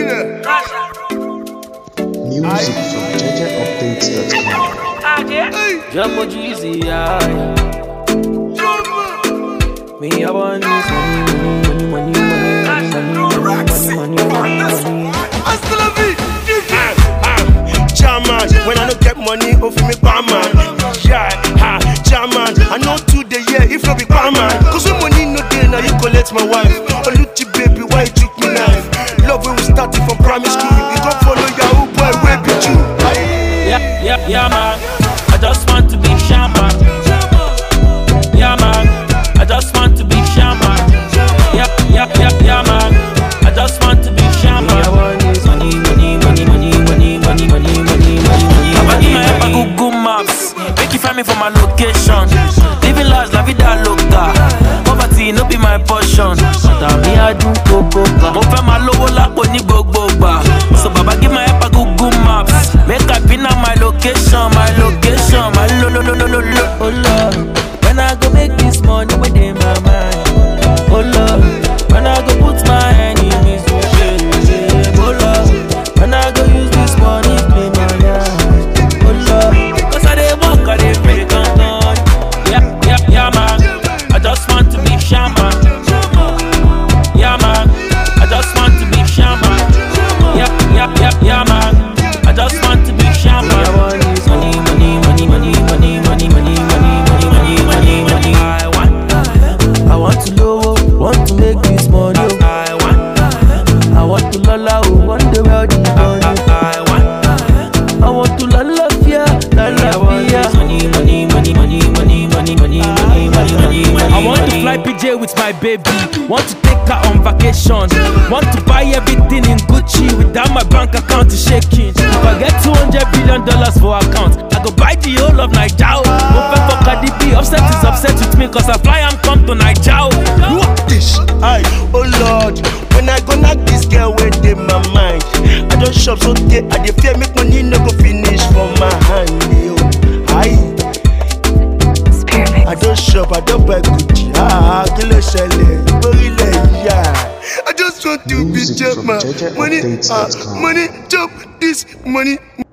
Music from JJUpdates.com. Jumbo Jeezy, yeah. Me, I want this money. German, when I don't get money, go for me, barman. Yeah, German, I know today, yeah, if not be barman. Cause when money no day, now you collect my wife. Oh, Luchi baby, why you treat me knife? Love when we started from primary school. You don't follow Yahoo boy, where be you? Yeah, man. I just want to be shaman. Yeah, man. I just want to be shaman. Yeah, man. I just want to be shaman. I want this money. I go Google Maps, make you find me for my location. Living large, la vida loca. Poverty no be my portion. But me I do coca. Mo fẹ́ máa lówó lápò ní gbogbo gbà. So baba give my help, I go Google Maps. Make I pin out my location, my lo. Oh Lord, when I go make this money within my mind. Oh Lord, when I go put my enemies to shame. Oh Lord, when I go use this money play my life. Oh Lord, cause I dey walk, I dey pray, can't on. Yeah, man, I just want to be shaman. Yeah, man, I just want to be shaman. Yeah, man, I just want to be shaman. I want this money. I want to low, want to make this money. I want to lala, one day wealthy money. I want to lala fear, I want to fly PJ with my baby. Want to take her on vacation. Want to buy everything in Gucci without my bank account shaking. If I get $200 billion for account, I go buy the whole of Naija. Open for Cardi B, upset is upset with me cause I fly and come to Naija. Oh Lord, when I go knock this girl within my mind, I don't shop so day, I dey fear make money no go finish for my hand. I don't shop, I don't buy Gucci. Kilo shele, I just want to be Music chop from my money, JJUpdates.com. money, chop this money.